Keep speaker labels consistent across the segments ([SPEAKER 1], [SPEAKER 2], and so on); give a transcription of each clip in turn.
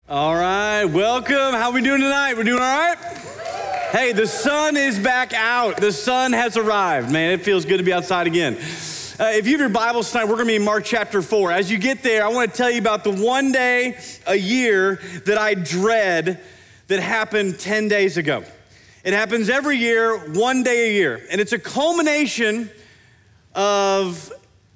[SPEAKER 1] All right, welcome. How we doing tonight? We're doing all right? Hey, the sun is back out. The sun has arrived, man. It feels good to be outside again. If you have your Bibles tonight, we're going to be in Mark chapter 4. As you get there, I want to tell you about the one day a year that I dread that happened 10 days ago. It happens every year, one day a year. And it's a culmination of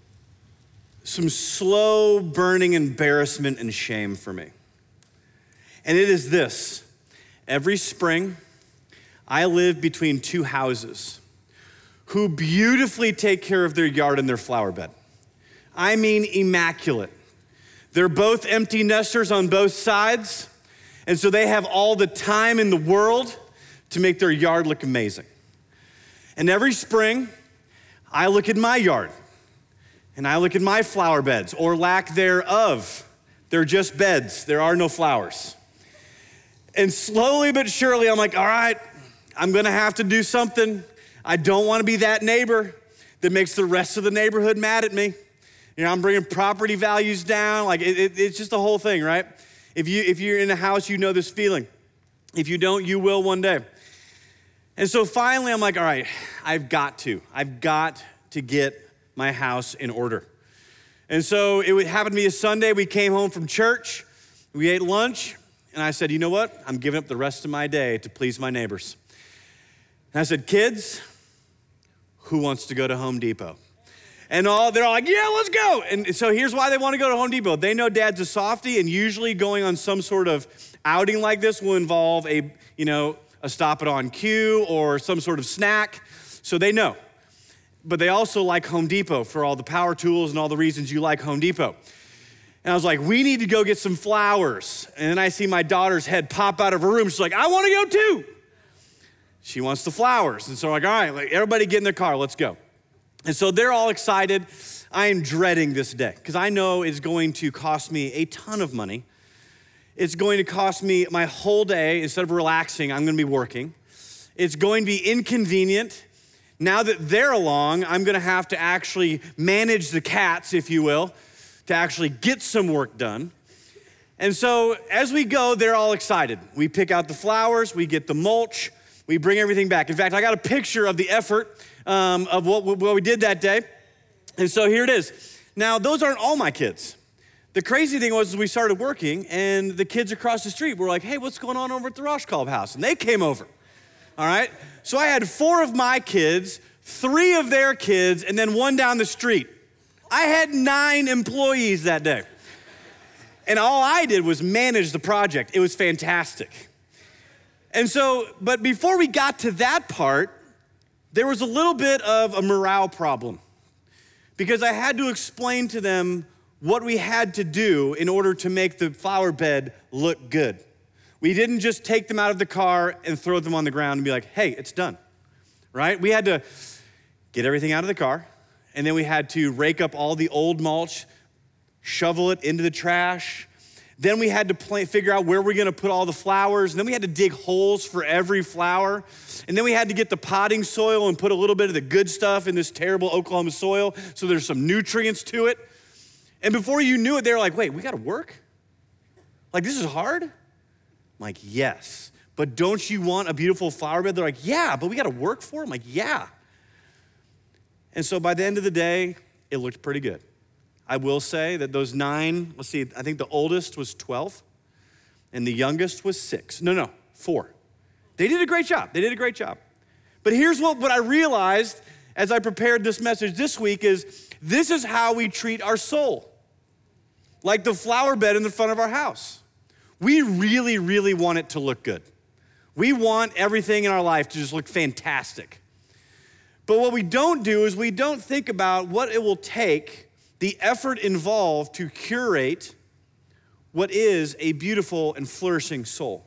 [SPEAKER 1] some slow burning embarrassment and shame for me. And it is this: every spring, I live between two houses who beautifully take care of their yard and their flower bed. I mean, immaculate. They're both empty nesters on both sides, and so they have all the time in the world to make their yard look amazing. And every spring, I look at my yard, and I look at my flower beds, or lack thereof. They're just beds. There are no flowers. And slowly but surely, I'm like, all right, I'm gonna have to do something. I don't wanna be that neighbor that makes the rest of the neighborhood mad at me. You know, I'm bringing property values down. Like, it's just a whole thing, right? If you're in a house, you know this feeling. If you don't, you will one day. And so finally, I'm like, all right, I've got to get my house in order. And so it would happen to be a Sunday. We came home from church, we ate lunch, and I said, you know what? I'm giving up the rest of my day to please my neighbors. And I said, kids, who wants to go to Home Depot? And they're all like, yeah, let's go. And so here's why they want to go to Home Depot. They know Dad's a softie, and usually going on some sort of outing like this will involve a stop it on cue or some sort of snack. So they know. But they also like Home Depot for all the power tools and all the reasons you like Home Depot. And I was like, we need to go get some flowers. And then I see my daughter's head pop out of her room. She's like, I want to go too. She wants the flowers. And so I'm like, all right, everybody get in their car, let's go. And so they're all excited. I am dreading this day because I know it's going to cost me a ton of money. It's going to cost me my whole day. Instead of relaxing, I'm going to be working. It's going to be inconvenient. Now that they're along, I'm going to have to actually manage the cats, if you will, to actually get some work done. And so as we go, they're all excited. We pick out the flowers, we get the mulch, we bring everything back. In fact, I got a picture of the effort of what we did that day. And so here it is. Now, those aren't all my kids. The crazy thing was we started working, and the kids across the street were like, hey, what's going on over at the Roshkolb house? And they came over, all right? So I had 4 of my kids, 3 of their kids, and then 1 down the street. I had 9 employees that day. And all I did was manage the project. It was fantastic. And so, but before we got to that part, there was a little bit of a morale problem because I had to explain to them what we had to do in order to make the flower bed look good. We didn't just take them out of the car and throw them on the ground and be like, hey, it's done, right? We had to get everything out of the car, and then we had to rake up all the old mulch, shovel it into the trash. Then we had to figure out where we're gonna put all the flowers. And then we had to dig holes for every flower. And then we had to get the potting soil and put a little bit of the good stuff in this terrible Oklahoma soil so there's some nutrients to it. And before you knew it, they were like, wait, we gotta work? Like, this is hard? I'm like, yes. But don't you want a beautiful flower bed? They're like, yeah, but we gotta work for it? I'm like, yeah. And so by the end of the day, it looked pretty good. I will say that those 9, let's see, I think the oldest was 12 and the youngest was 6. No, 4. They did a great job. But here's what I realized as I prepared this message this week is this is how we treat our soul. Like the flower bed in the front of our house. We really, really want it to look good. We want everything in our life to just look fantastic. But what we don't do is we don't think about what it will take, the effort involved to curate what is a beautiful and flourishing soul.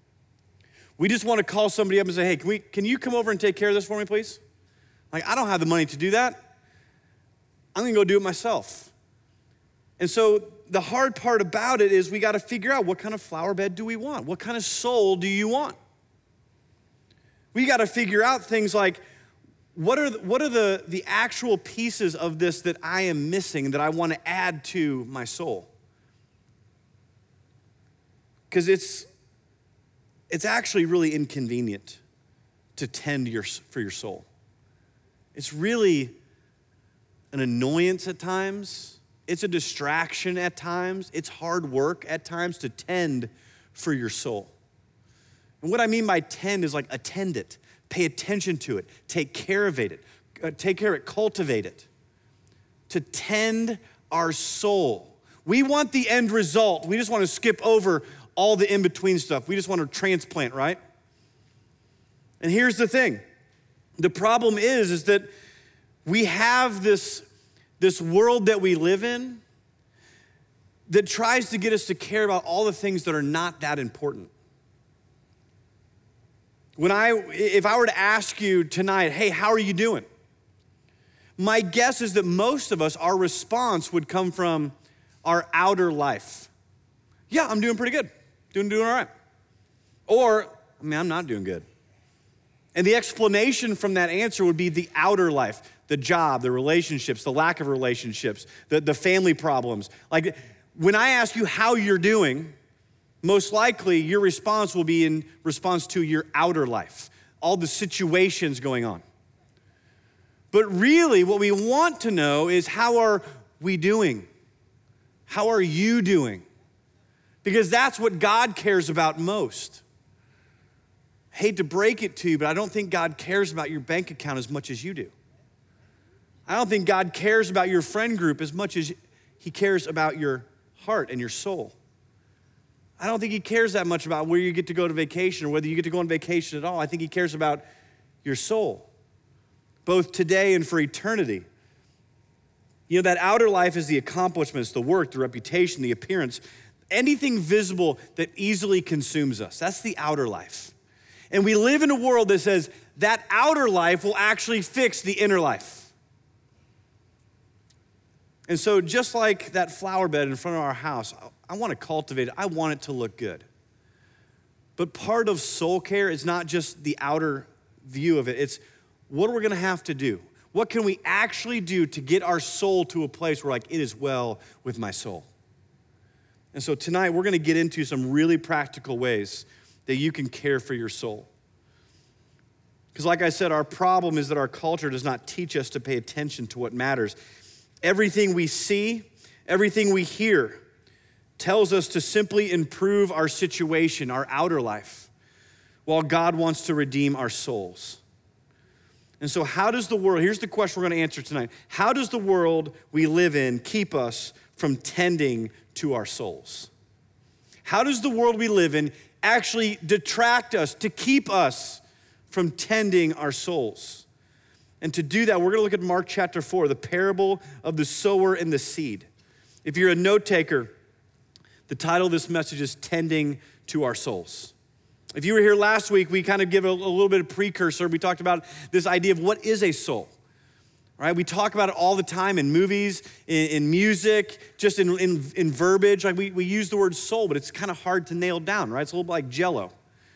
[SPEAKER 1] We just want to call somebody up and say, hey, can you come over and take care of this for me, please? Like, I don't have the money to do that. I'm gonna go do it myself. And so the hard part about it is we gotta figure out what kind of flower bed do we want? What kind of soul do you want? We gotta figure out things like, what are the actual pieces of this that I am missing that I want to add to my soul? Because it's actually really inconvenient to tend for your soul. It's really an annoyance at times. It's a distraction at times. It's hard work at times to tend for your soul. And what I mean by tend is like attend it, pay attention to it, take care of it, cultivate it. To tend our soul. We want the end result. We just want to skip over all the in-between stuff. We just want to transplant, right? And here's the thing. The problem is that we have this world that we live in that tries to get us to care about all the things that are not that important. If I were to ask you tonight, hey, how are you doing? My guess is that most of us, our response would come from our outer life. Yeah, I'm doing pretty good. Doing all right. Or, I'm not doing good. And the explanation from that answer would be the outer life, the job, the relationships, the lack of relationships, the family problems. Like, when I ask you how you're doing, most likely your response will be in response to your outer life, all the situations going on. But really, what we want to know is, how are we doing? How are you doing? Because that's what God cares about most. I hate to break it to you, but I don't think God cares about your bank account as much as you do. I don't think God cares about your friend group as much as he cares about your heart and your soul. I don't think he cares that much about where you get to go to vacation or whether you get to go on vacation at all. I think he cares about your soul, both today and for eternity. You know, that outer life is the accomplishments, the work, the reputation, the appearance, anything visible that easily consumes us. That's the outer life. And we live in a world that says that outer life will actually fix the inner life. And so just like that flower bed in front of our house, I want to cultivate it. I want it to look good. But part of soul care is not just the outer view of it. It's what we're going to have to do. What can we actually do to get our soul to a place where, like, it is well with my soul? And so tonight we're going to get into some really practical ways that you can care for your soul. Because like I said, our problem is that our culture does not teach us to pay attention to what matters. Everything we see, everything we hear tells us to simply improve our situation, our outer life, while God wants to redeem our souls. And so how does the world, here's the question we're going to answer tonight. How does the world we live in keep us from tending to our souls? How does the world we live in actually detract us, to keep us from tending our souls? And to do that, we're going to look at Mark chapter 4, the parable of the sower and the seed. If you're a note taker, the title of this message is Tending to Our Souls. If you were here last week, we kind of give a little bit of precursor. We talked about this idea of what is a soul, right? We talk about it all the time in movies, in music, just in verbiage. Like we use the word soul, but it's kind of hard to nail down, right? It's a little bit like Jell-O.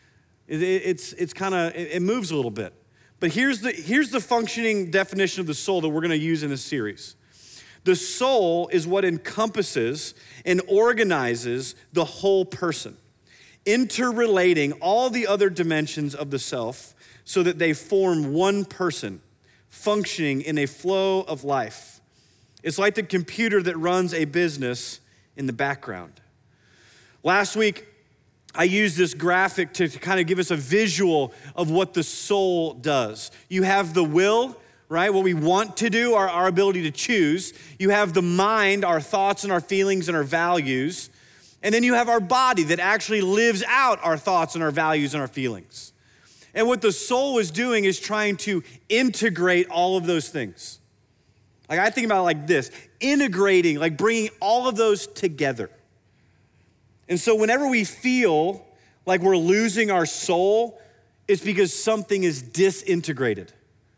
[SPEAKER 1] It moves a little bit. But here's the functioning definition of the soul that we're going to use in this series. The soul is what encompasses and organizes the whole person, interrelating all the other dimensions of the self so that they form one person functioning in a flow of life. It's like the computer that runs a business in the background. Last week, I used this graphic to kind of give us a visual of what the soul does. You have the will, right? What we want to do, our ability to choose. You have the mind, our thoughts and our feelings and our values. And then you have our body that actually lives out our thoughts and our values and our feelings. And what the soul is doing is trying to integrate all of those things. Like I think about it like this, integrating, like bringing all of those together. And so whenever we feel like we're losing our soul, it's because something is disintegrated.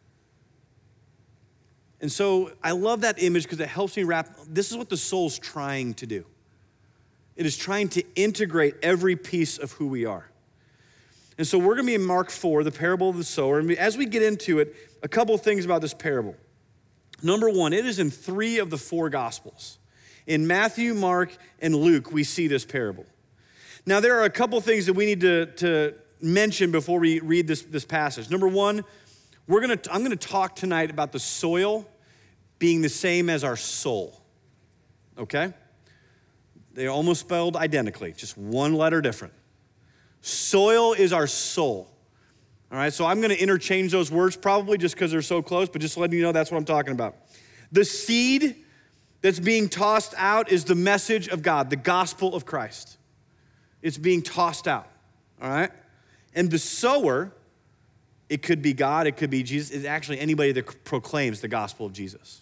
[SPEAKER 1] And so I love that image because it helps me this is what the soul's trying to do. It is trying to integrate every piece of who we are. And so we're gonna be in Mark 4, the parable of the sower. And as we get into it, a couple of things about this parable. Number one, it is in 3 of the 4 Gospels. In Matthew, Mark, and Luke, we see this parable. Now, there are a couple things that we need to mention before we read this passage. Number one, I'm gonna talk tonight about the soil being the same as our soul, okay? They're almost spelled identically, just one letter different. Soil is our soul, all right? So I'm gonna interchange those words probably just because they're so close, but just letting you know that's what I'm talking about. The seed that's being tossed out is the message of God, the gospel of Christ. It's being tossed out, all right? And the sower, it could be God, it could be Jesus, it's actually anybody that proclaims the gospel of Jesus.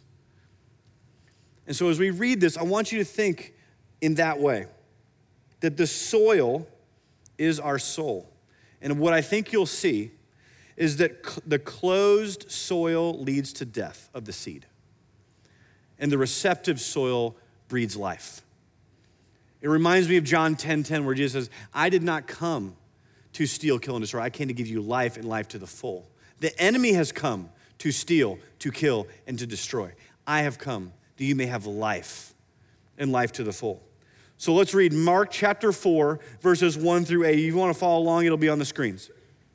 [SPEAKER 1] And so as we read this, I want you to think in that way, that the soil is our soul. And what I think you'll see is that the closed soil leads to death of the seed, and the receptive soil breeds life. It reminds me of John 10:10, where Jesus says, I did not come to steal, kill, and destroy. I came to give you life and life to the full. The enemy has come to steal, to kill, and to destroy. I have come that you may have life and life to the full. So let's read Mark chapter 4, verses 1 through 8. If you want to follow along, it'll be on the screens.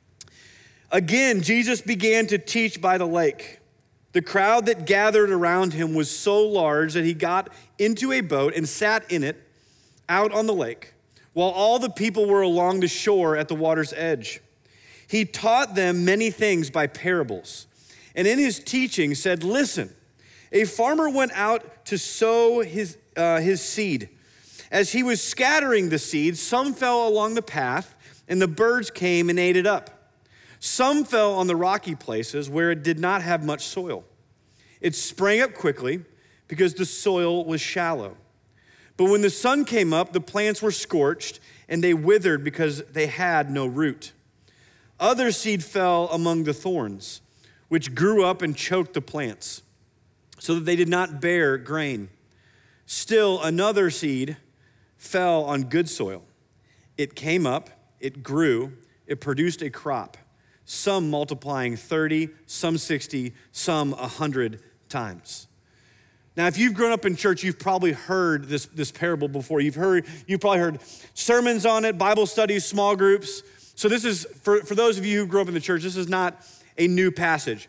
[SPEAKER 1] Again, Jesus began to teach by the lake. The crowd that gathered around him was so large that he got into a boat and sat in it out on the lake, while all the people were along the shore at the water's edge. He taught them many things by parables, and in his teaching said, listen, a farmer went out to sow his seed. As he was scattering the seed, some fell along the path, and the birds came and ate it up. Some fell on the rocky places where it did not have much soil. It sprang up quickly because the soil was shallow. But when the sun came up, the plants were scorched and they withered because they had no root. Other seed fell among the thorns, which grew up and choked the plants, so that they did not bear grain. Still, another seed fell on good soil. It came up, it grew, it produced a crop, some multiplying 30, some 60, some 100 times. Now, if you've grown up in church, you've probably heard this parable before. You've probably heard sermons on it, Bible studies, small groups. So this is, for those of you who grew up in the church, this is not a new passage.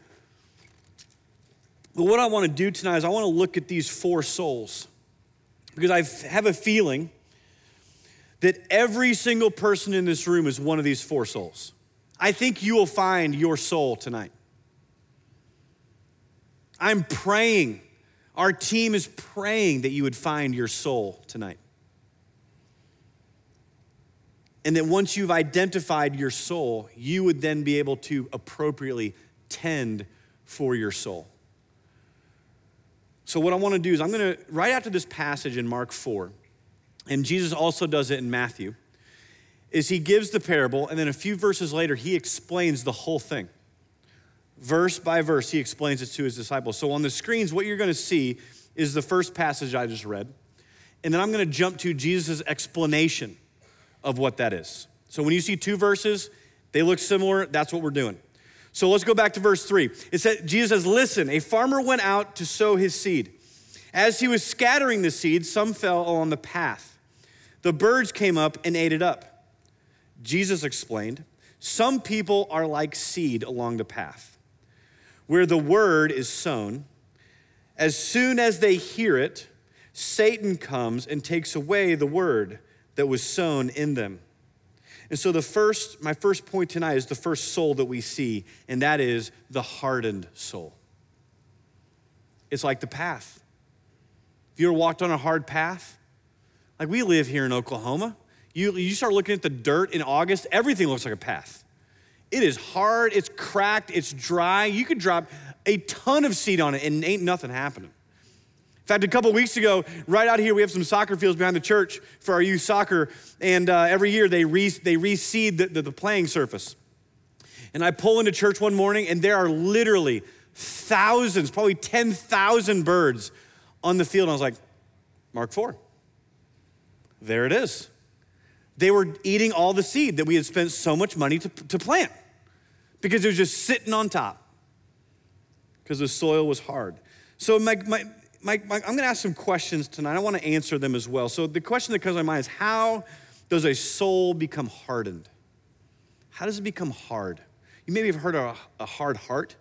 [SPEAKER 1] But what I want to do tonight is I want to look at these four souls, because I have a feeling that every single person in this room is one of these four souls. I think you will find your soul tonight. I'm praying, our team is praying that you would find your soul tonight. And that once you've identified your soul, you would then be able to appropriately tend for your soul. So what I want to do is right after this passage in Mark 4, and Jesus also does it in Matthew, is he gives the parable, and then a few verses later, he explains the whole thing. Verse by verse, he explains it to his disciples. So on the screens, what you're going to see is the first passage I just read, and then I'm going to jump to Jesus' explanation of what that is. So when you see two verses, they look similar, that's what we're doing. So let's go back to verse 3. It said, Jesus says, listen, a farmer went out to sow his seed. As he was scattering the seed, some fell on the path. The birds came up and ate it up. Jesus explained, some people are like seed along the path, where the word is sown. As soon as they hear it, Satan comes and takes away the word that was sown in them. And so my first point tonight is the first soul that we see, and that is the hardened soul. It's like the path. Have you ever walked on a hard path? Like we live here in Oklahoma. You start looking at the dirt in August, everything looks like a path. It is hard, it's cracked, it's dry. You could drop a ton of seed on it and ain't nothing happening. In fact, a couple of weeks ago, right out here, we have some soccer fields behind the church for our youth soccer, and every year they reseed the playing surface. And I pull into church one morning, and there are literally thousands, probably 10,000 birds on the field. And I was like, Mark 4, there it is. They were eating all the seed that we had spent so much money to plant because it was just sitting on top because the soil was hard. So I'm going to ask some questions tonight. I want to answer them as well. So the question that comes to my mind is, how does a soul become hardened? How does it become hard? You maybe have heard of a hard heart.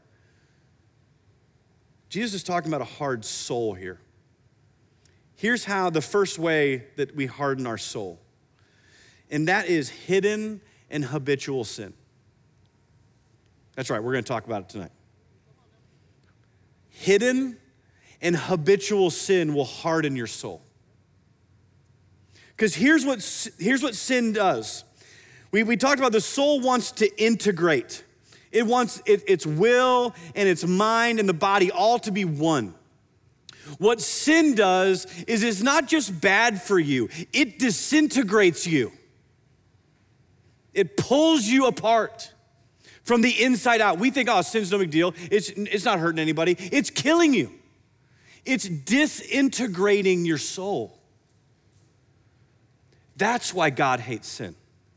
[SPEAKER 1] Jesus is talking about a hard soul here. Here's how the first way that we harden our soul, and that is hidden and habitual sin. That's right, we're gonna talk about it tonight. Hidden and habitual sin will harden your soul. Because here's what sin does. We talked about the soul wants to integrate. It wants its will and its mind and the body all to be one. What sin does is it's not just bad for you, it disintegrates you. It pulls you apart from the inside out. We think, oh, sin's no big deal. It's not hurting anybody. It's killing you. It's disintegrating your soul. That's why God hates sin.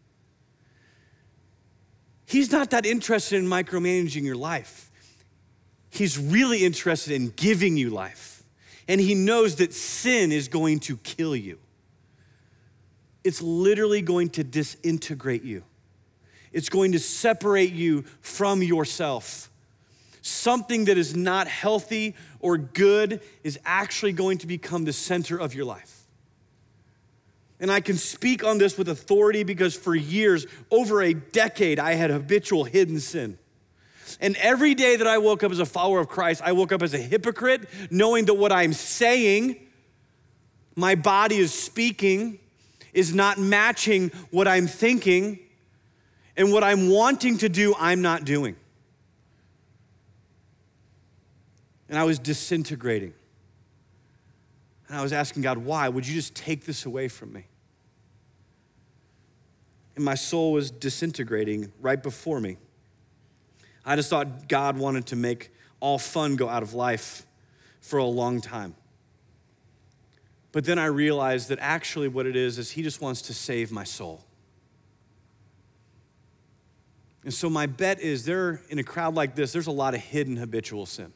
[SPEAKER 1] He's not that interested in micromanaging your life. He's really interested in giving you life. And he knows that sin is going to kill you. It's literally going to disintegrate you. It's going to separate you from yourself. Something that is not healthy or good is actually going to become the center of your life. And I can speak on this with authority because for years, over a decade, I had habitual hidden sin. And every day that I woke up as a follower of Christ, I woke up as a hypocrite, knowing that what I'm saying, my body is speaking, is not matching what I'm thinking, and what I'm wanting to do, I'm not doing. And I was disintegrating. And I was asking God, why? Would you just take this away from me? And my soul was disintegrating right before me. I just thought God wanted to make all fun go out of life for a long time. But then I realized that actually what it is he just wants to save my soul. And so my bet is in a crowd like this, there's a lot of hidden habitual sin.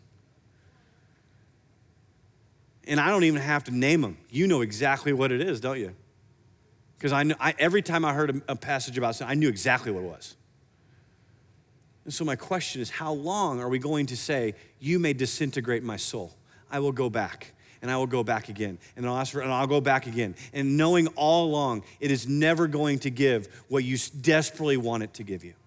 [SPEAKER 1] And I don't even have to name them. You know exactly what it is, don't you? Because every time I heard a passage about sin, I knew exactly what it was. And so my question is, how long are we going to say, you may disintegrate my soul? I will go back, and I will go back again, and I'll go back again. And knowing all along, it is never going to give what you desperately want it to give you.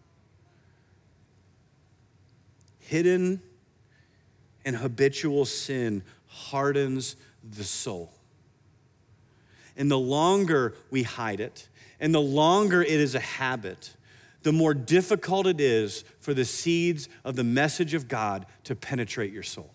[SPEAKER 1] Hidden and habitual sin hardens the soul. And the longer we hide it, and the longer it is a habit, the more difficult it is for the seeds of the message of God to penetrate your soul.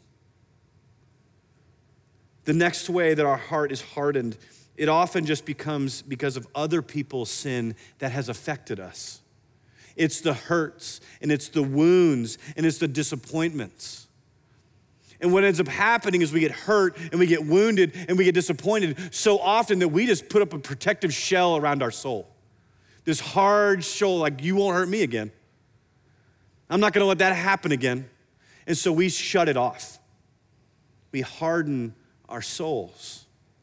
[SPEAKER 1] The next way that our heart is hardened, it often just becomes because of other people's sin that has affected us. It's the hurts, and it's the wounds, and it's the disappointments. And what ends up happening is we get hurt, and we get wounded, and we get disappointed so often that we just put up a protective shell around our soul. This hard shell, like, you won't hurt me again. I'm not gonna let that happen again. And so we shut it off. We harden our souls.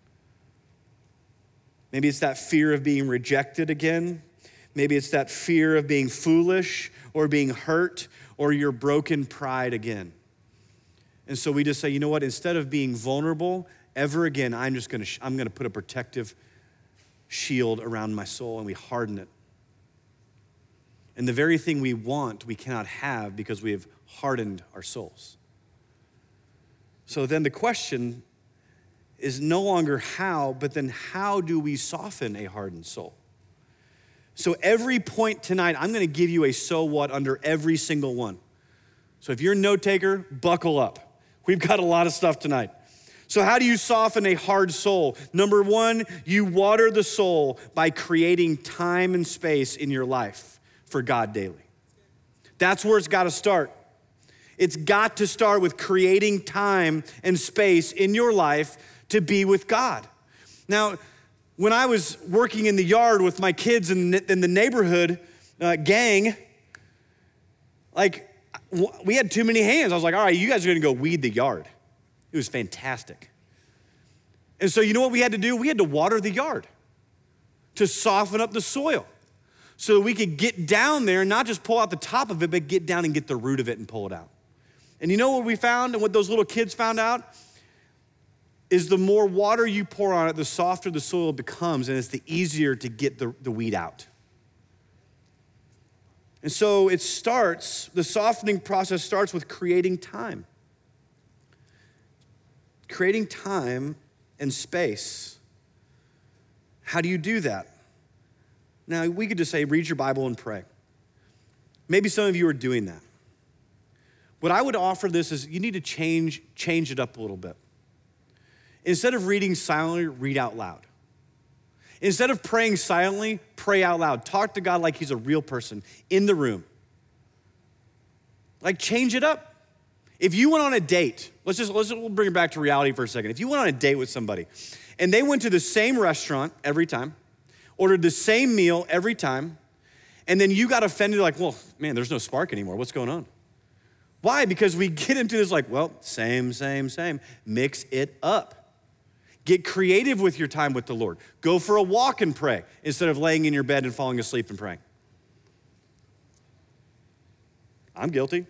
[SPEAKER 1] Maybe it's that fear of being rejected again. Maybe it's that fear of being foolish or being hurt or your broken pride again. And so we just say, you know what? Instead of being vulnerable ever again, I'm gonna put a protective shield around my soul, and we harden it. And the very thing we want, we cannot have because we have hardened our souls. So then the question is no longer how, but then how do we soften a hardened soul? So every point tonight, I'm gonna give you a so what under every single one. So if you're a note taker, buckle up. We've got a lot of stuff tonight. So how do you soften a hard soul? Number one, you water the soul by creating time and space in your life for God daily. That's where it's gotta start. It's got to start with creating time and space in your life to be with God. Now, when I was working in the yard with my kids in the neighborhood gang, like, we had too many hands. I was like, all right, you guys are gonna go weed the yard. It was fantastic. And so you know what we had to do? We had to water the yard. to soften up the soil so that we could get down there and not just pull out the top of it, but get down and get the root of it and pull it out. And you know what we found and what those little kids found out? Is the more water you pour on it, the softer the soil becomes, and it's the easier to get the weed out. And so the softening process starts with creating time. Creating time and space. How do you do that? Now, we could just say, read your Bible and pray. Maybe some of you are doing that. What I would offer this is you need to change it up a little bit. Instead of reading silently, read out loud. Instead of praying silently, pray out loud. Talk to God like he's a real person in the room. Like, change it up. If you went on a date, we'll bring it back to reality for a second. If you went on a date with somebody and they went to the same restaurant every time, ordered the same meal every time, and then you got offended like, well, man, there's no spark anymore. What's going on? Why? Because we get into this like, well, same. Mix it up. Get creative with your time with the Lord. Go for a walk and pray instead of laying in your bed and falling asleep and praying. I'm guilty.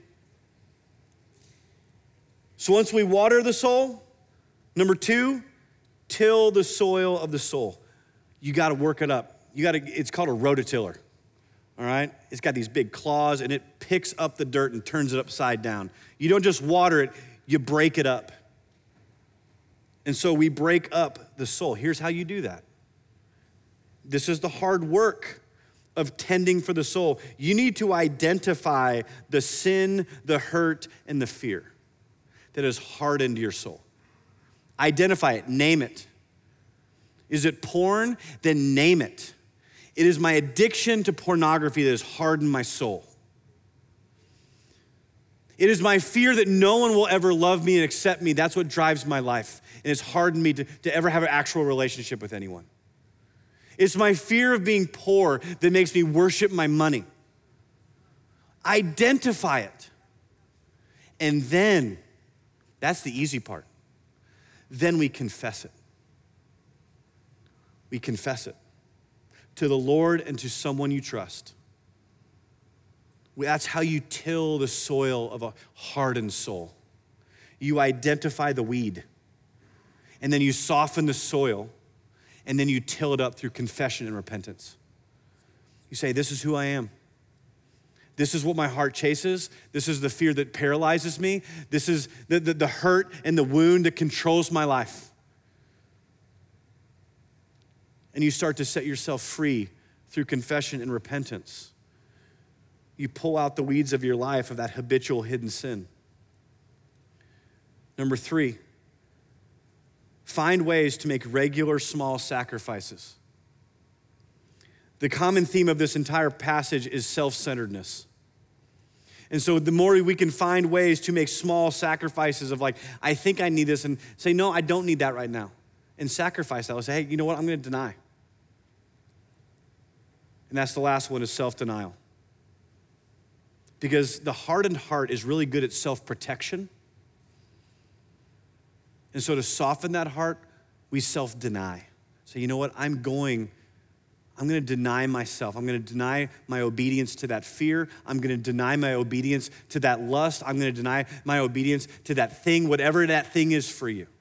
[SPEAKER 1] So once we water the soul, number 2, till the soil of the soul. You gotta work it up. It's called a rototiller, all right? It's got these big claws and it picks up the dirt and turns it upside down. You don't just water it, you break it up. And so we break up the soul. Here's how you do that. This is the hard work of tending for the soul. You need to identify the sin, the hurt, and the fear that has hardened your soul. Identify it, name it. Is it porn? Then name it. It is my addiction to pornography that has hardened my soul. It is my fear that no one will ever love me and accept me. That's what drives my life. And it's hardened me to ever have an actual relationship with anyone. It's my fear of being poor that makes me worship my money. Identify it. And then, that's the easy part. Then we confess it. We confess it to the Lord and to someone you trust. That's how you till the soil of a hardened soul. You identify the weed, and then you soften the soil, and then you till it up through confession and repentance. You say, this is who I am. This is what my heart chases. This is the fear that paralyzes me. This is the hurt and the wound that controls my life. And you start to set yourself free through confession and repentance. You pull out the weeds of your life of that habitual hidden sin. Number 3, find ways to make regular small sacrifices. The common theme of this entire passage is self-centeredness. And so the more we can find ways to make small sacrifices of like, I think I need this, and say, no, I don't need that right now. And sacrifice that. I'll say, hey, you know what? I'm gonna deny. And that's the last one, is self-denial. Because the hardened heart is really good at self-protection. And so to soften that heart, we self-deny. So you know what? I'm going to deny myself. I'm going to deny my obedience to that fear. I'm going to deny my obedience to that lust. I'm going to deny my obedience to that thing, whatever that thing is for you.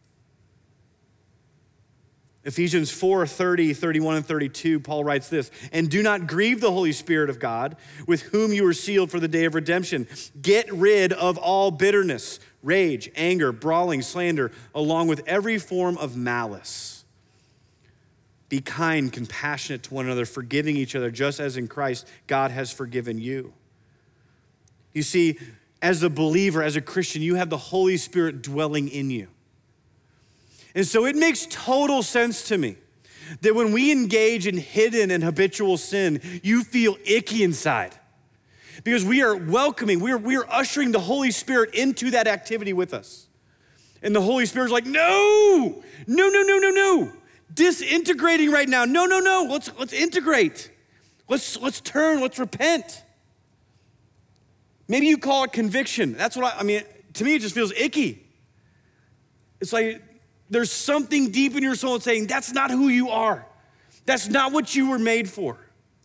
[SPEAKER 1] Ephesians 4:30, 31, and 32, Paul writes this, and do not grieve the Holy Spirit of God, with whom you were sealed for the day of redemption. Get rid of all bitterness, rage, anger, brawling, slander, along with every form of malice. Be kind, compassionate to one another, forgiving each other, just as in Christ God has forgiven you. You see, as a believer, as a Christian, you have the Holy Spirit dwelling in you. And so it makes total sense to me that when we engage in hidden and habitual sin, you feel icky inside. Because we are welcoming, we are ushering the Holy Spirit into that activity with us. And the Holy Spirit's like, no, disintegrating right now. No, let's integrate. Let's turn, let's repent. Maybe you call it conviction. That's what I mean, to me it just feels icky. It's like, there's something deep in your soul saying, that's not who you are. That's not what you were made for.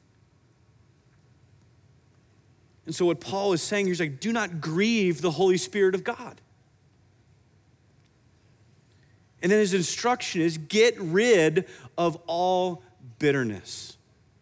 [SPEAKER 1] And so what Paul is saying here is like, do not grieve the Holy Spirit of God. And then his instruction is get rid of all bitterness,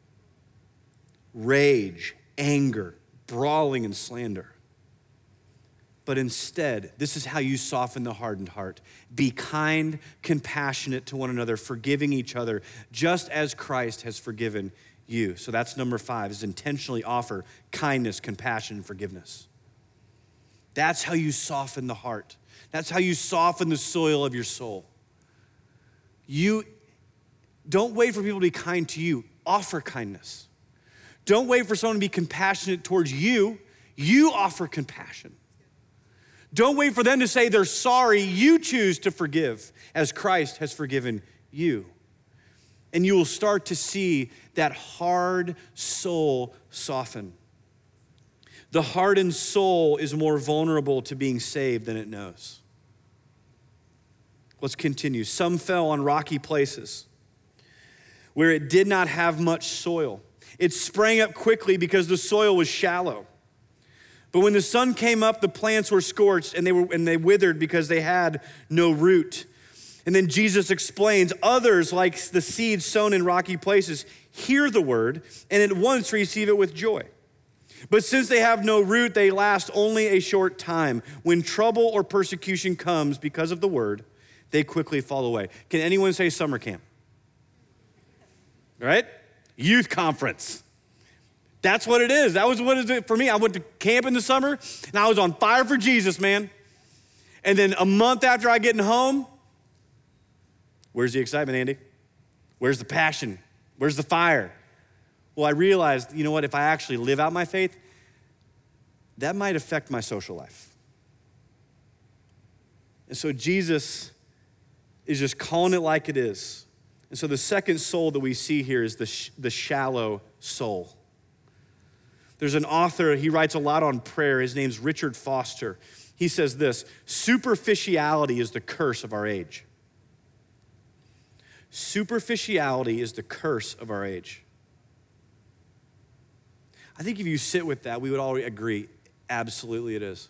[SPEAKER 1] rage, anger, brawling, and slander. But instead, this is how you soften the hardened heart. Be kind, compassionate to one another, forgiving each other, just as Christ has forgiven you. So that's number 5, is intentionally offer kindness, compassion, and forgiveness. That's how you soften the heart. That's how you soften the soil of your soul. You don't wait for people to be kind to you. Offer kindness. Don't wait for someone to be compassionate towards you. You offer compassion. Don't wait for them to say they're sorry. You choose to forgive as Christ has forgiven you. And you will start to see that hard soul soften. The hardened soul is more vulnerable to being saved than it knows. Let's continue. Some fell on rocky places where it did not have much soil. It sprang up quickly because the soil was shallow. But when the sun came up, the plants were scorched and they withered because they had no root. And then Jesus explains, others, like the seed sown in rocky places, hear the word and at once receive it with joy. But since they have no root, they last only a short time. When trouble or persecution comes because of the word, they quickly fall away. Can anyone say summer camp? Right? Youth conference. That's what it is. That was what it is for me. I went to camp in the summer and I was on fire for Jesus, man. And then a month after I get home, where's the excitement, Andy? Where's the passion? Where's the fire? Well, I realized, you know what, if I actually live out my faith, that might affect my social life. And so Jesus is just calling it like it is. And so the second soul that we see here is the shallow soul. There's an author, he writes a lot on prayer. His name's Richard Foster. He says this, superficiality is the curse of our age. Superficiality is the curse of our age. I think if you sit with that, we would all agree, absolutely it is.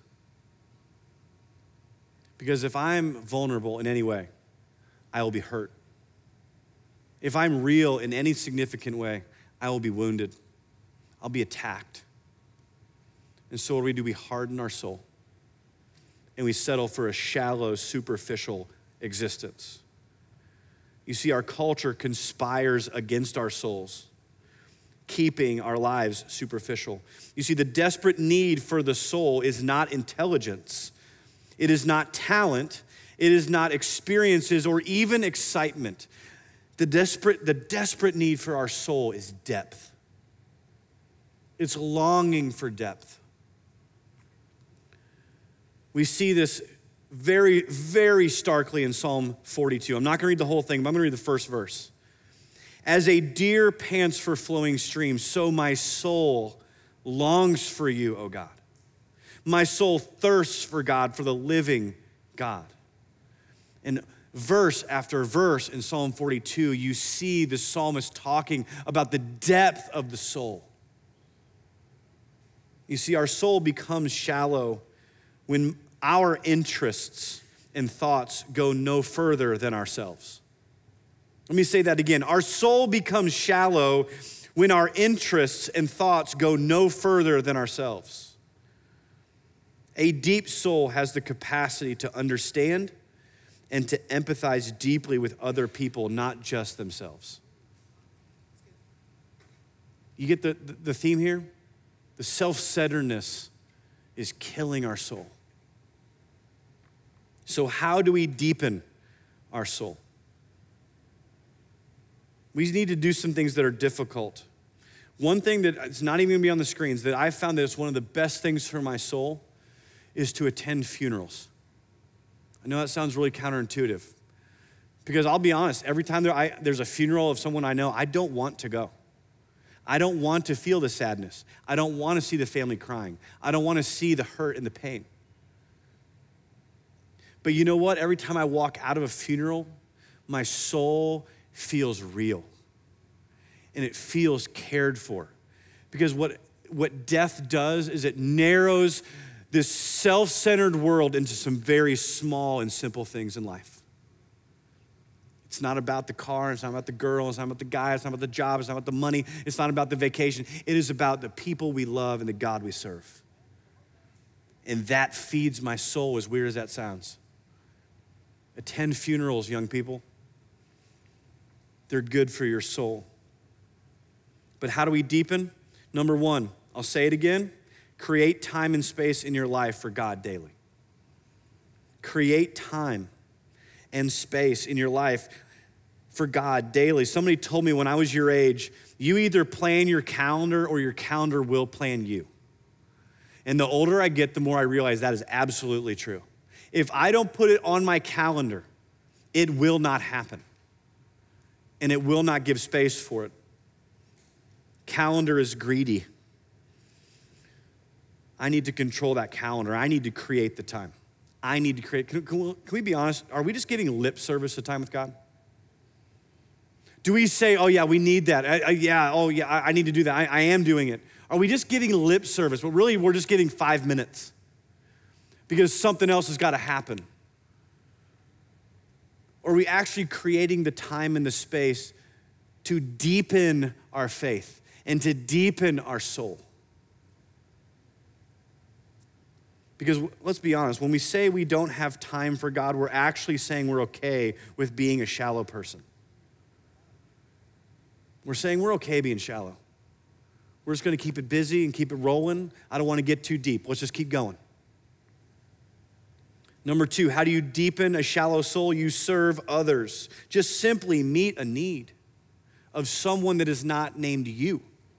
[SPEAKER 1] Because if I'm vulnerable in any way, I will be hurt. If I'm real in any significant way, I will be wounded. I'll be attacked. And so what do? We harden our soul and we settle for a shallow, superficial existence. You see, our culture conspires against our souls, keeping our lives superficial. You see, the desperate need for the soul is not intelligence. It is not talent. It is not experiences or even excitement. The desperate need for our soul is depth. It's longing for depth. We see this very, very starkly in Psalm 42. I'm not gonna read the whole thing, but I'm gonna read the first verse. As a deer pants for flowing streams, so my soul longs for you, O God. My soul thirsts for God, for the living God. And verse after verse in Psalm 42, you see the psalmist talking about the depth of the soul. You see, our soul becomes shallow when our interests and thoughts go no further than ourselves. Let me say that again. Our soul becomes shallow when our interests and thoughts go no further than ourselves. A deep soul has the capacity to understand and to empathize deeply with other people, not just themselves. You get the theme here? The self-centeredness is killing our soul. So how do we deepen our soul? We need to do some things that are difficult. One thing that it's not even gonna be on the screens that I found that it's one of the best things for my soul is to attend funerals. I know that sounds really counterintuitive because I'll be honest, every time there's a funeral of someone I know, I don't want to go. I don't want to feel the sadness. I don't want to see the family crying. I don't want to see the hurt and the pain. But you know what? Every time I walk out of a funeral, my soul feels real. and it feels cared for. Because what death does is it narrows this self-centered world into some very small and simple things in life. It's not about the car, it's not about the girl, it's not about the guy, it's not about the job, it's not about the money, it's not about the vacation. It is about the people we love and the God we serve. And that feeds my soul, as weird as that sounds. Attend funerals, young people. They're good for your soul. But how do we deepen? Number one, I'll say it again, create time and space in your life for God daily. Create time and space in your life for God daily. Somebody told me when I was your age, you either plan your calendar or your calendar will plan you. And the older I get, the more I realize that is absolutely true. If I don't put it on my calendar, it will not happen. And it will not give space for it. Calendar is greedy. I need to control that calendar. I need to create the time. I need to create. Can we be honest? Are we just giving lip service to time with God? Do we say, oh yeah, we need that. I need to do that. I am doing it. Are we just giving lip service? But really, we're just getting 5 minutes because something else has got to happen. Or are we actually creating the time and the space to deepen our faith and to deepen our soul? Because let's be honest, when we say we don't have time for God, we're actually saying we're okay with being a shallow person. We're saying we're okay being shallow. We're just gonna keep it busy and keep it rolling. I don't wanna get too deep. Let's just keep going. Number two, how do you deepen a shallow soul? You serve others. Just simply meet a need of someone that is not named you.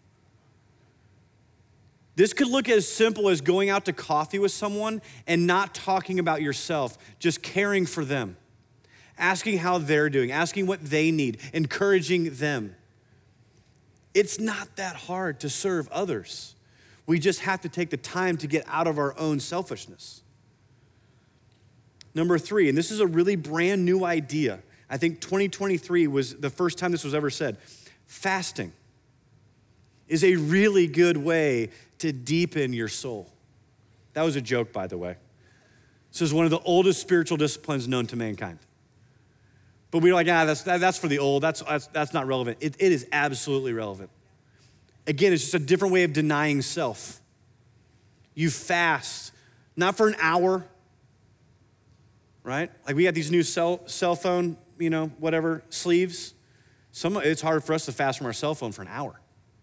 [SPEAKER 1] This could look as simple as going out to coffee with someone and not talking about yourself, just caring for them, asking how they're doing, asking what they need, encouraging them. It's not that hard to serve others. We just have to take the time to get out of our own selfishness. Number three, and this is a really brand new idea. I think 2023 was the first time this was ever said. Fasting is a really good way to deepen your soul. That was a joke, by the way. This is one of the oldest spiritual disciplines known to mankind. But we're like, that's for the old. That's not relevant. It is absolutely relevant. Again, it's just a different way of denying self. You fast, not for an hour, right? Like we got these new cell phone, whatever, sleeves. It's hard for us to fast from our cell phone for an hour.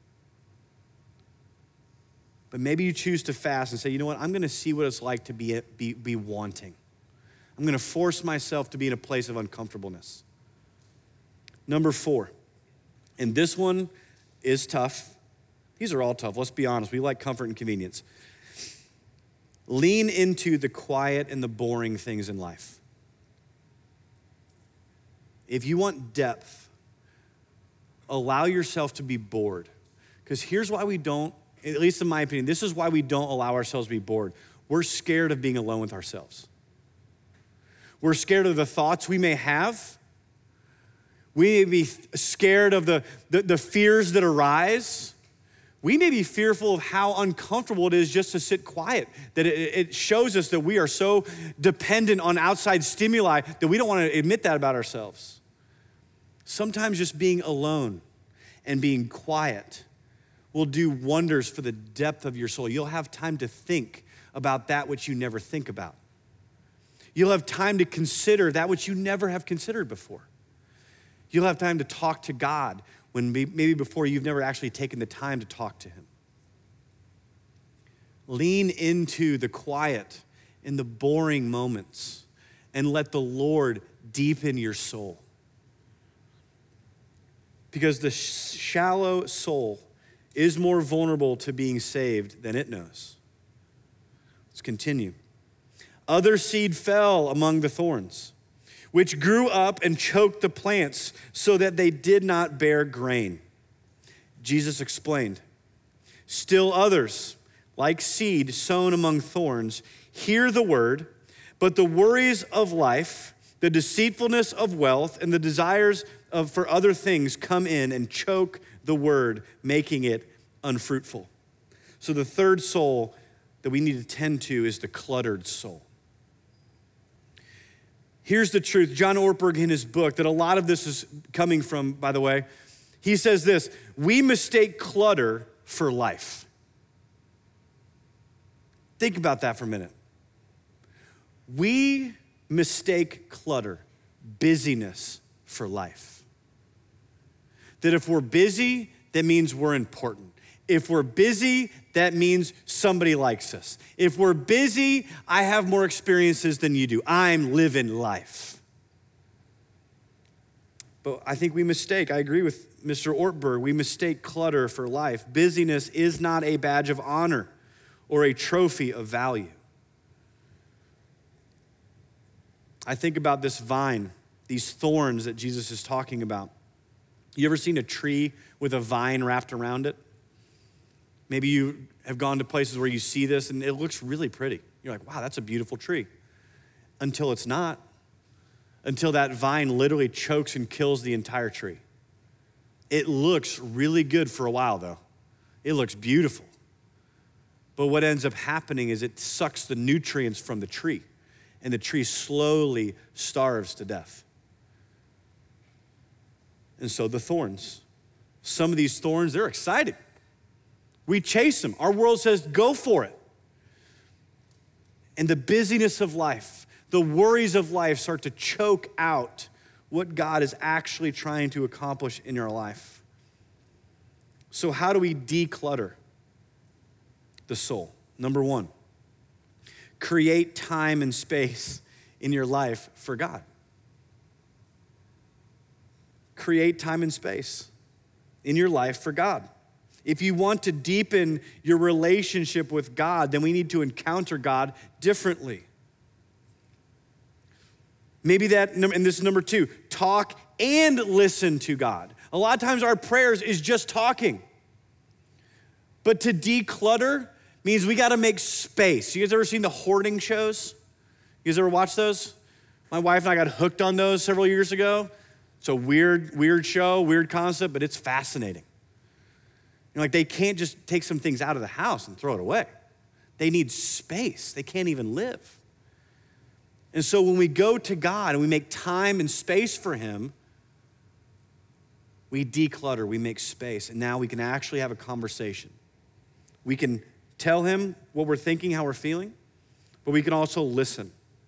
[SPEAKER 1] But maybe you choose to fast and say, you know what, I'm gonna see what it's like to be wanting. I'm gonna force myself to be in a place of uncomfortableness. Number four, and this one is tough. These are all tough, let's be honest. We like comfort and convenience. Lean into the quiet and the boring things in life. If you want depth, allow yourself to be bored. Because here's why we don't, at least in my opinion, this is why we don't allow ourselves to be bored. We're scared of being alone with ourselves. We're scared of the thoughts we may have. We may be scared of the fears that arise. We may be fearful of how uncomfortable it is just to sit quiet, that it shows us that we are so dependent on outside stimuli that we don't want to admit that about ourselves. Sometimes just being alone and being quiet will do wonders for the depth of your soul. You'll have time to think about that which you never think about. You'll have time to consider that which you never have considered before. You'll have time to talk to God when maybe before you've never actually taken the time to talk to him. Lean into the quiet and the boring moments and let the Lord deepen your soul. Because the shallow soul is more vulnerable to being saved than it knows. Let's continue. Other seed fell among the thorns, which grew up and choked the plants so that they did not bear grain. Jesus explained, still others, like seed sown among thorns, hear the word, but the worries of life, the deceitfulness of wealth, and the desires for other things come in and choke the word, making it unfruitful. So the third soul that we need to tend to is the cluttered soul. Here's the truth. John Ortberg in his book, that a lot of this is coming from, by the way, he says this: we mistake clutter for life. Think about that for a minute. We mistake clutter, busyness, for life. That if we're busy, that means we're important. If we're busy, that means somebody likes us. If we're busy, I have more experiences than you do. I'm living life. But I think we mistake, I agree with Mr. Ortberg, we mistake clutter for life. Busyness is not a badge of honor or a trophy of value. I think about this vine, these thorns that Jesus is talking about. You ever seen a tree with a vine wrapped around it? Maybe you have gone to places where you see this and it looks really pretty. You're like, wow, that's a beautiful tree. Until it's not. Until that vine literally chokes and kills the entire tree. It looks really good for a while though. It looks beautiful. But what ends up happening is it sucks the nutrients from the tree and the tree slowly starves to death. And so the thorns. Some of these thorns, they're exciting. We chase them. Our world says, go for it. And the busyness of life, the worries of life start to choke out what God is actually trying to accomplish in your life. So how do we declutter the soul? Number one, create time and space in your life for God. Create time and space in your life for God. If you want to deepen your relationship with God, then we need to encounter God differently. Maybe that, and this is number two, talk and listen to God. A lot of times our prayers is just talking. But to declutter means we gotta make space. You guys ever seen the hoarding shows? You guys ever watch those? My wife and I got hooked on those several years ago. It's a weird show, weird concept, but it's fascinating. You know, like they can't just take some things out of the house and throw it away. They need space. They can't even live. And so when we go to God and we make time and space for him, we declutter, we make space, and now we can actually have a conversation. We can tell him what we're thinking, how we're feeling, but we can also listen.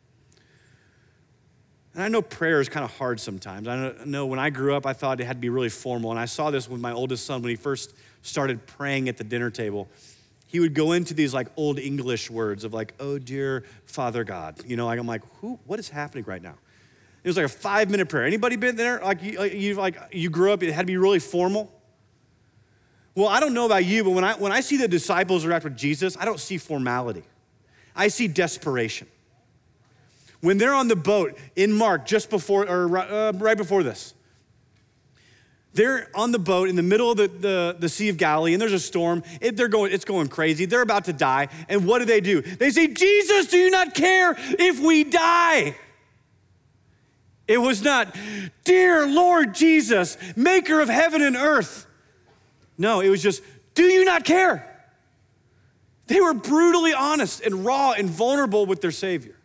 [SPEAKER 1] And I know prayer is kind of hard sometimes. I know when I grew up, I thought it had to be really formal, and I saw this with my oldest son when he first started praying at the dinner table. He would go into these like old English words of like, oh dear Father God. You know, like I'm like, what is happening right now? It was like a 5-minute prayer. Anybody been there? Like you grew up, it had to be really formal? Well, I don't know about you, but when I see the disciples interact with Jesus, I don't see formality. I see desperation. When they're on the boat in Mark, just before, or right before this, they're on the boat in the middle of the Sea of Galilee, and there's a storm. It's going crazy. They're about to die. And what do? They say, Jesus, do you not care if we die? It was not, dear Lord Jesus, maker of heaven and earth. No, it was just, do you not care? They were brutally honest and raw and vulnerable with their Savior.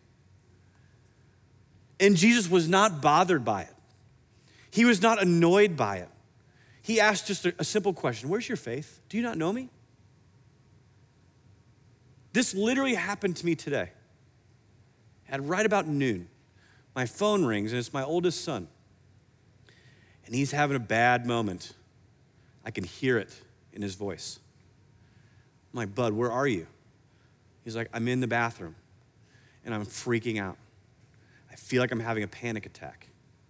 [SPEAKER 1] And Jesus was not bothered by it. He was not annoyed by it. He asked just a simple question. Where's your faith? Do you not know me? This literally happened to me today. At right about noon, my phone rings and it's my oldest son. And he's having a bad moment. I can hear it in his voice. I'm like, bud, where are you? He's like, I'm in the bathroom and I'm freaking out. I feel like I'm having a panic attack.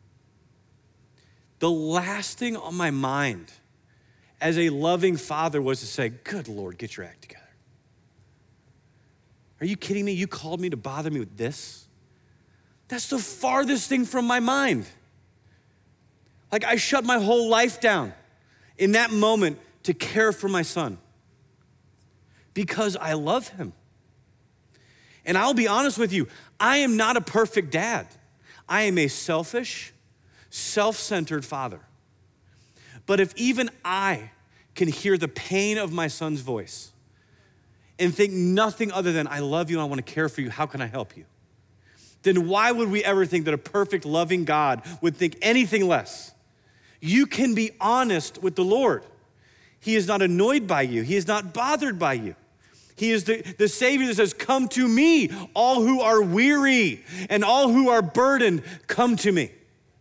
[SPEAKER 1] The last thing on my mind as a loving father was to say, good Lord, get your act together. Are you kidding me? You called me to bother me with this? That's the farthest thing from my mind. Like I shut my whole life down in that moment to care for my son because I love him. And I'll be honest with you, I am not a perfect dad. I am a selfish, self-centered father. But if even I can hear the pain of my son's voice and think nothing other than, I love you and I want to care for you, how can I help you? Then why would we ever think that a perfect, loving God would think anything less? You can be honest with the Lord. He is not annoyed by you. He is not bothered by you. He is the Savior that says, come to me, all who are weary and all who are burdened, come to me.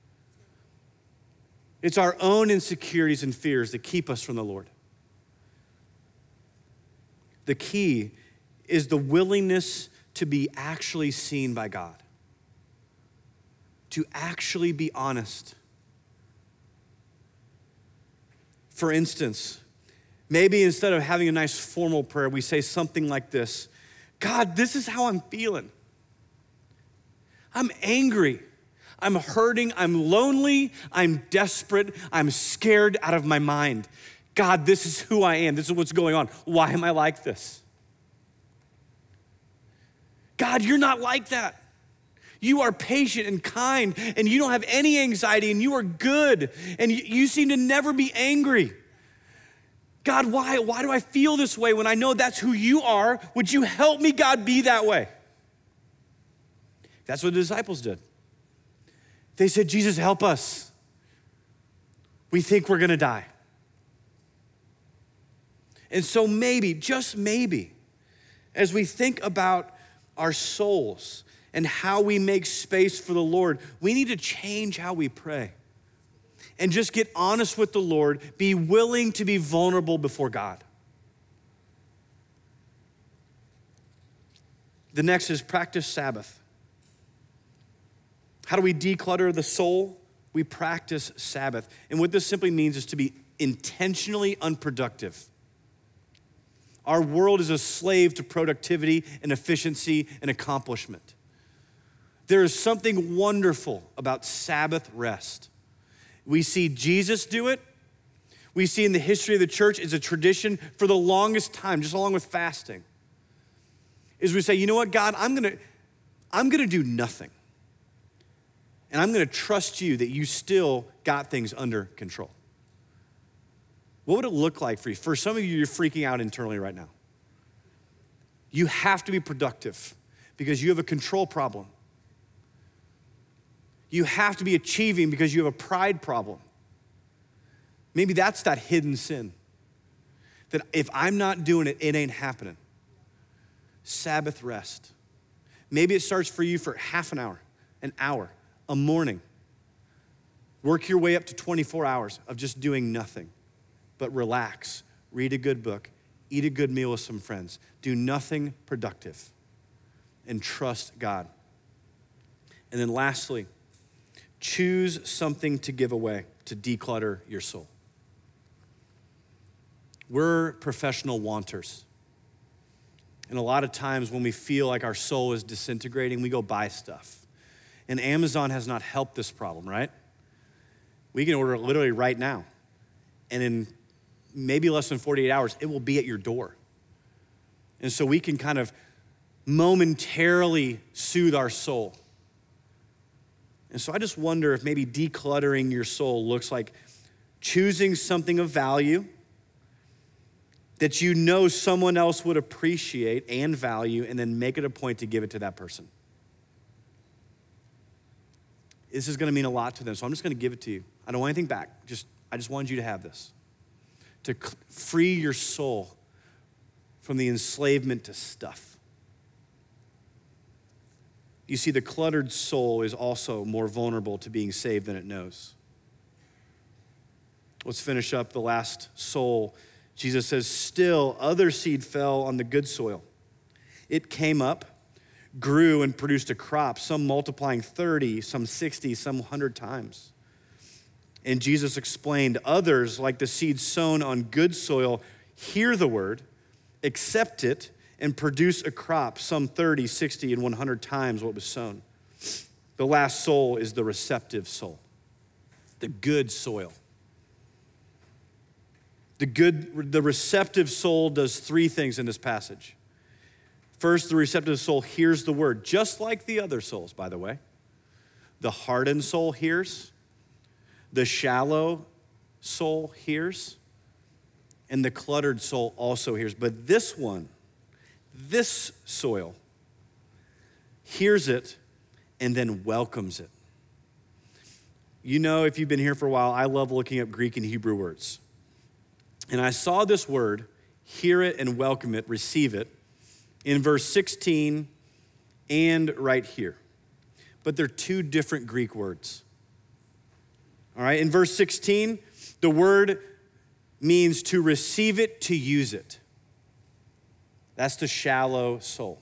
[SPEAKER 1] It's our own insecurities and fears that keep us from the Lord. The key is the willingness to be actually seen by God, to actually be honest. For instance, maybe instead of having a nice formal prayer, we say something like this: God, this is how I'm feeling. I'm angry, I'm hurting, I'm lonely, I'm desperate, I'm scared out of my mind. God, this is who I am. This is what's going on. Why am I like this? God, you're not like that. You are patient and kind, and you don't have any anxiety, and you are good, and you seem to never be angry. God, why do I feel this way when I know that's who you are? Would you help me, God, be that way? That's what the disciples did. They said, Jesus, help us. We think we're gonna die. And so maybe, just maybe, as we think about our souls and how we make space for the Lord, we need to change how we pray and just get honest with the Lord, be willing to be vulnerable before God. The next is practice Sabbath. How do we declutter the soul? We practice Sabbath. And what this simply means is to be intentionally unproductive. Our world is a slave to productivity and efficiency and accomplishment. There is something wonderful about Sabbath rest. We see Jesus do it. We see in the history of the church, it's a tradition for the longest time, just along with fasting, is we say, you know what, God, I'm gonna do nothing. And I'm gonna trust you that you still got things under control. What would it look like for you? For some of you, you're freaking out internally right now. You have to be productive because you have a control problem. You have to be achieving because you have a pride problem. Maybe that's that hidden sin. That if I'm not doing it, it ain't happening. Sabbath rest. Maybe it starts for you for half an hour, a morning. Work your way up to 24 hours of just doing nothing. But relax, read a good book, eat a good meal with some friends, do nothing productive, and trust God. And then lastly, choose something to give away to declutter your soul. We're professional wanters. And a lot of times when we feel like our soul is disintegrating, we go buy stuff. And Amazon has not helped this problem, right? We can order it literally right now. And in maybe less than 48 hours, it will be at your door. And so we can kind of momentarily soothe our soul. And so I just wonder if maybe decluttering your soul looks like choosing something of value that you know someone else would appreciate and value, and then make it a point to give it to that person. This is gonna mean a lot to them, so I'm just gonna give it to you. I don't want anything back. I just wanted you to have this. To free your soul from the enslavement to stuff. You see, the cluttered soul is also more vulnerable to being saved than it knows. Let's finish up the last soul. Jesus says, still other seed fell on the good soil. It came up, grew, and produced a crop, some multiplying 30, some 60, some 100 times. And Jesus explained, others, like the seed sown on good soil, hear the word, accept it, and produce a crop, some 30, 60, and 100 times what was sown. The last soul is the receptive soul, the good soil. The receptive soul does three things in this passage. First, the receptive soul hears the word, just like the other souls, by the way. The hardened soul hears. The shallow soul hears, and the cluttered soul also hears. But this one, this soil, hears it and then welcomes it. You know, if you've been here for a while, I love looking up Greek and Hebrew words. And I saw this word, hear it and welcome it, receive it, in verse 16 and right here. But they're two different Greek words. All right, in verse 16, the word means to receive it, to use it. That's the shallow soul.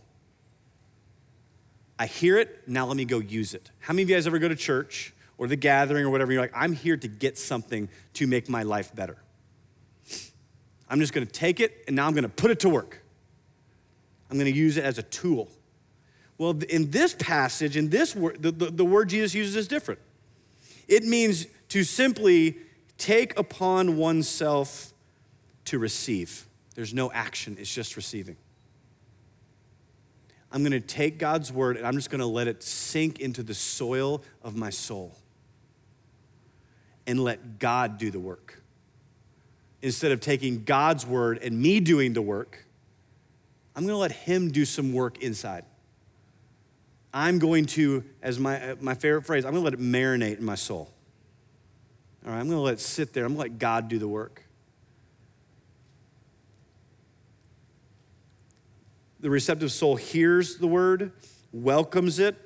[SPEAKER 1] I hear it, now let me go use it. How many of you guys ever go to church or the gathering or whatever, you're like, I'm here to get something to make my life better. I'm just gonna take it and now I'm gonna put it to work. I'm gonna use it as a tool. Well, in this passage, in this word, the word Jesus uses is different. It means to simply take upon oneself to receive. There's no action, it's just receiving. I'm gonna take God's word and I'm just gonna let it sink into the soil of my soul and let God do the work. Instead of taking God's word and me doing the work, I'm gonna let him do some work inside. I'm going to, as my favorite phrase, I'm gonna let it marinate in my soul. All right, I'm gonna let it sit there. I'm gonna let God do the work. The receptive soul hears the word, welcomes it,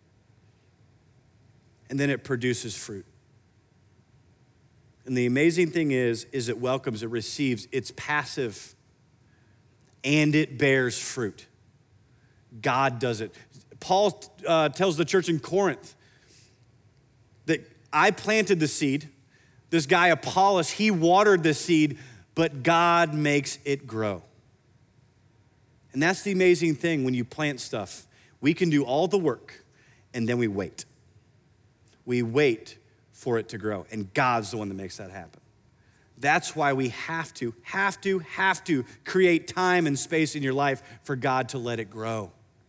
[SPEAKER 1] and then it produces fruit. And the amazing thing is it welcomes, it receives, it's passive, and it bears fruit. God does it. Paul tells the church in Corinth that I planted the seed. This guy Apollos, he watered the seed, but God makes it grow. And that's the amazing thing when you plant stuff. We can do all the work, and then we wait. We wait for it to grow, and God's the one that makes that happen. That's why we have to create time and space in your life for God to let it grow.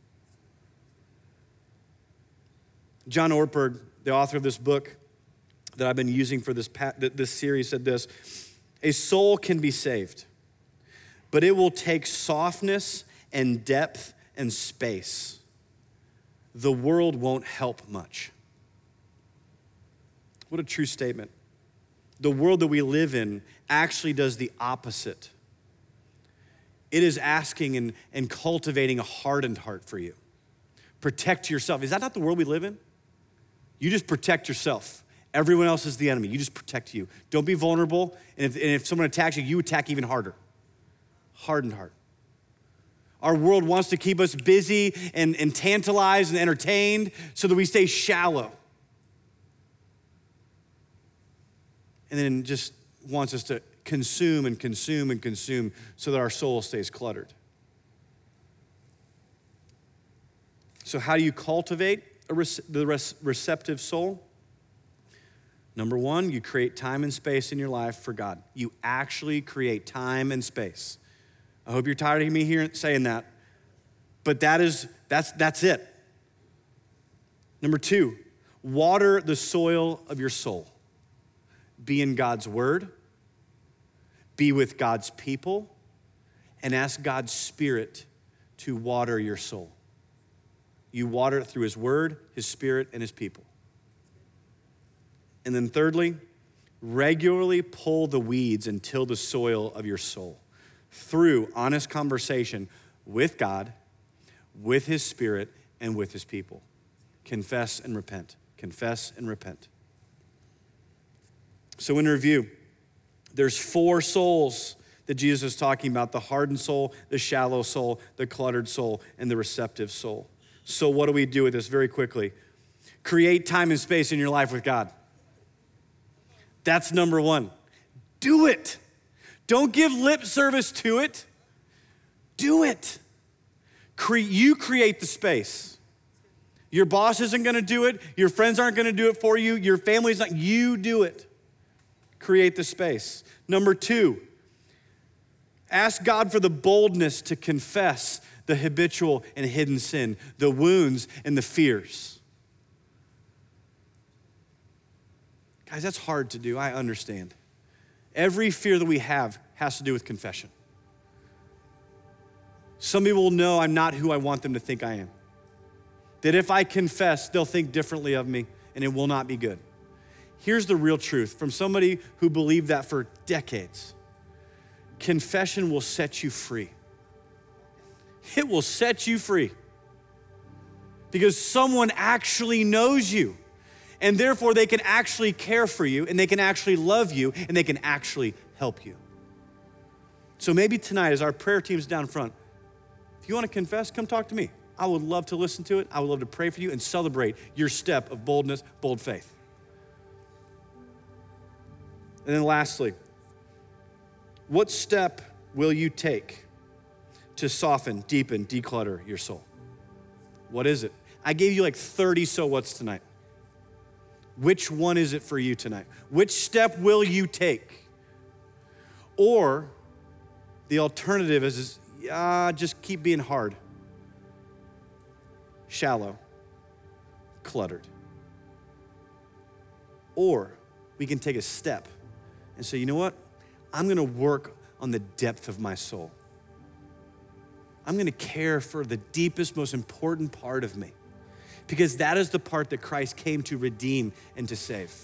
[SPEAKER 1] John Ortberg, the author of this book that I've been using for this series, said this: a soul can be saved, but it will take softness and depth and space. The world won't help much. What a true statement. The world that we live in actually does the opposite. It is asking and cultivating a hardened heart for you. Protect yourself. Is that not the world we live in? You just protect yourself. Everyone else is the enemy. You just protect you. Don't be vulnerable. And if someone attacks you, you attack even harder. Hardened heart. Our world wants to keep us busy and tantalized and entertained so that we stay shallow. And then just wants us to consume and consume and consume so that our soul stays cluttered. So how do you cultivate the receptive soul? Number one, you create time and space in your life for God. You actually create time and space. I hope you're tired of me saying that, but that's it. Number two, water the soil of your soul. Be in God's word, be with God's people, and ask God's Spirit to water your soul. You water it through his word, his Spirit, and his people. And then thirdly, regularly pull the weeds and till the soil of your soul through honest conversation with God, with his Spirit, and with his people. Confess and repent. Confess and repent. So in review, there's 4 souls that Jesus is talking about: the hardened soul, the shallow soul, the cluttered soul, and the receptive soul. So what do we do with this? Very quickly, create time and space in your life with God. That's number 1. Do it. Don't give lip service to it. Do it. You create the space. Your boss isn't gonna do it. Your friends aren't gonna do it for you. Your family's not. You do it. Create the space. Number 2, ask God for the boldness to confess the habitual and hidden sin, the wounds and the fears. Guys, that's hard to do, I understand. Every fear that we have has to do with confession. Some people will know I'm not who I want them to think I am. That if I confess, they'll think differently of me and it will not be good. Here's the real truth from somebody who believed that for decades. Confession will set you free. It will set you free because someone actually knows you, and therefore they can actually care for you, and they can actually love you, and they can actually help you. So maybe tonight, as our prayer team's down front, if you want to confess, come talk to me. I would love to listen to it. I would love to pray for you and celebrate your step of boldness, bold faith. And then lastly, what step will you take to soften, deepen, declutter your soul? What is it? I gave you like 30 so what's tonight. Which one is it for you tonight? Which step will you take? Or the alternative is just keep being hard, shallow, cluttered. Or we can take a step and say, you know what? I'm gonna work on the depth of my soul. I'm gonna care for the deepest, most important part of me, because that is the part that Christ came to redeem and to save.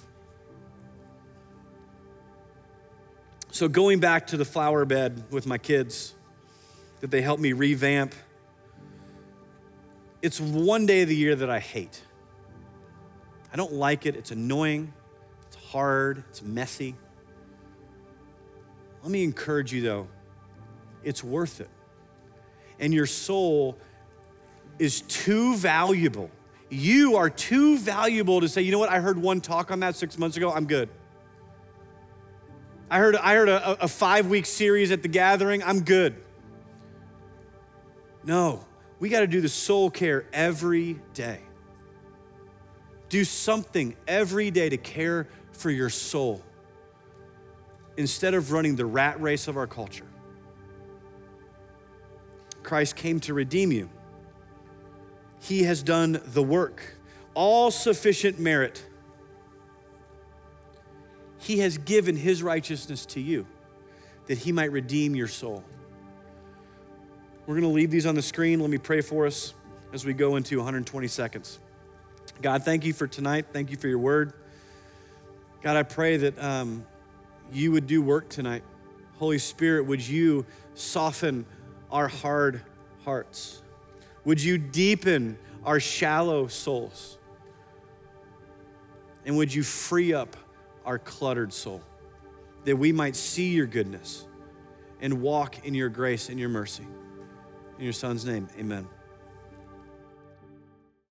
[SPEAKER 1] So going back to the flower bed with my kids, that they helped me revamp, it's one day of the year that I hate. I don't like it, it's annoying, it's hard, it's messy. Let me encourage you though, it's worth it. And your soul is too valuable. You are too valuable to say, you know what, I heard one talk on that 6 months ago, I'm good. I heard a 5-week series at the gathering, I'm good. No, we gotta do the soul care every day. Do something every day to care for your soul instead of running the rat race of our culture. Christ came to redeem you. He has done the work, all sufficient merit. He has given his righteousness to you that he might redeem your soul. We're gonna leave these on the screen. Let me pray for us as we go into 120 seconds. God, thank you for tonight. Thank you for your word. God, I pray that you would do work tonight. Holy Spirit, would you soften our hard hearts? Would you deepen our shallow souls? And would you free up our cluttered soul that we might see your goodness and walk in your grace and your mercy? In your Son's name, amen.